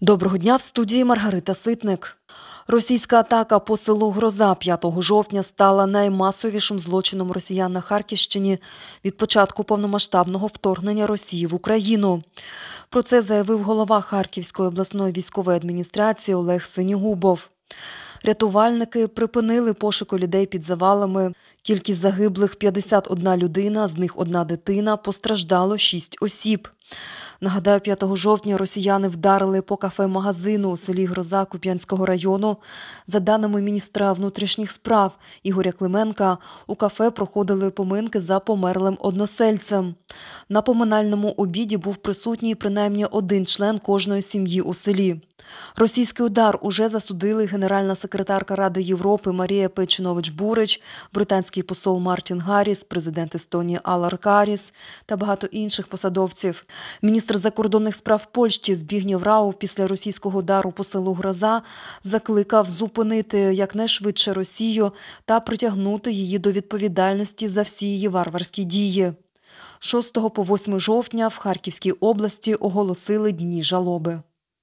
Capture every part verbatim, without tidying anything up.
Доброго дня, в студії Маргарита Ситник. Російська атака по селу Гроза п'ятого жовтня стала наймасовішим злочином росіян на Харківщині від початку повномасштабного вторгнення Росії в Україну. Про це заявив голова Харківської обласної військової адміністрації Олег Синігубов. Рятувальники припинили пошуку людей під завалами. Кількість загиблих – п'ятдесят одна людина, з них одна дитина, постраждало шість осіб. Нагадаю, п'ятого жовтня росіяни вдарили по кафе-магазину у селі Гроза Куп'янського району. За даними міністра внутрішніх справ Ігоря Клименка, у кафе проходили поминки за померлим односельцем. На поминальному обіді був присутній принаймні один член кожної сім'ї у селі. Російський удар уже засудили генеральна секретарка Ради Європи Марія Пейчинович-Бурич, британський посол Мартін Гарріс, президент Естонії Алар Каріс та багато інших посадовців. Міністр закордонних справ Польщі Збігнєв Рау після російського удару по селу Гроза закликав зупинити якнайшвидше Росію та притягнути її до відповідальності за всі її варварські дії. З шостого по восьме жовтня в Харківській області оголосили дні жалоби.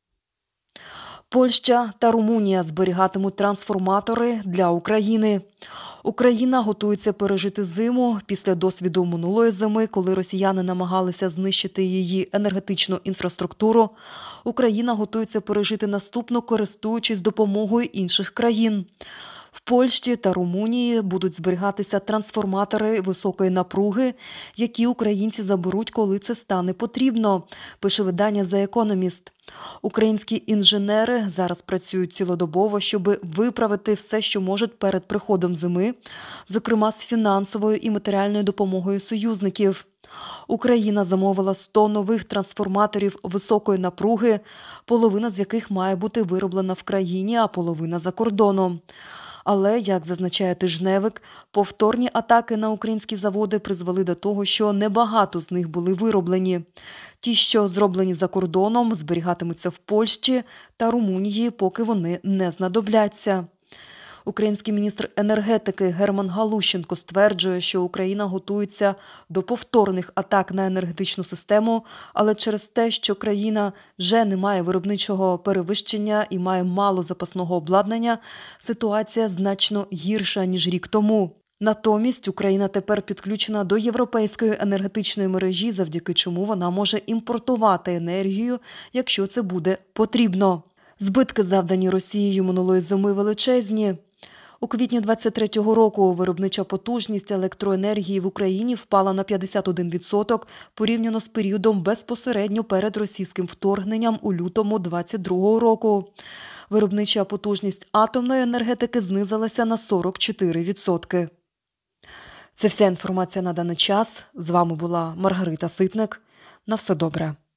Польща та Румунія зберігатимуть трансформатори для України. Україна готується пережити зиму після досвіду минулої зими, коли росіяни намагалися знищити її енергетичну інфраструктуру. Україна готується пережити наступну, користуючись допомогою інших країн. В Польщі та Румунії будуть зберігатися трансформатори високої напруги, які українці заберуть, коли це стане потрібно, пише видання «The Economist». Українські інженери зараз працюють цілодобово, щоб виправити все, що можуть перед приходом зими, зокрема з фінансовою і матеріальною допомогою союзників. Україна замовила сто нових трансформаторів високої напруги, половина з яких має бути вироблена в країні, а половина за кордоном. Але, як зазначає тижневик, повторні атаки на українські заводи призвели до того, що небагато з них були вироблені. Ті, що зроблені за кордоном, зберігатимуться в Польщі та Румунії, поки вони не знадобляться. Український міністр енергетики Герман Галущенко стверджує, що Україна готується до повторних атак на енергетичну систему, але через те, що країна вже не має виробничого перевищення і має мало запасного обладнання, ситуація значно гірша, ніж рік тому. Натомість Україна тепер підключена до європейської енергетичної мережі, завдяки чому вона може імпортувати енергію, якщо це буде потрібно. Збитки, завдані Росією минулої зими, величезні. У квітні двадцять третього року виробнича потужність електроенергії в Україні впала на п'ятдесят один відсоток порівняно з періодом безпосередньо перед російським вторгненням у лютому двадцять другого року. Виробнича потужність атомної енергетики знизилася на сорок чотири відсотки. Це вся інформація на даний час. З вами була Маргарита Ситник. На все добре.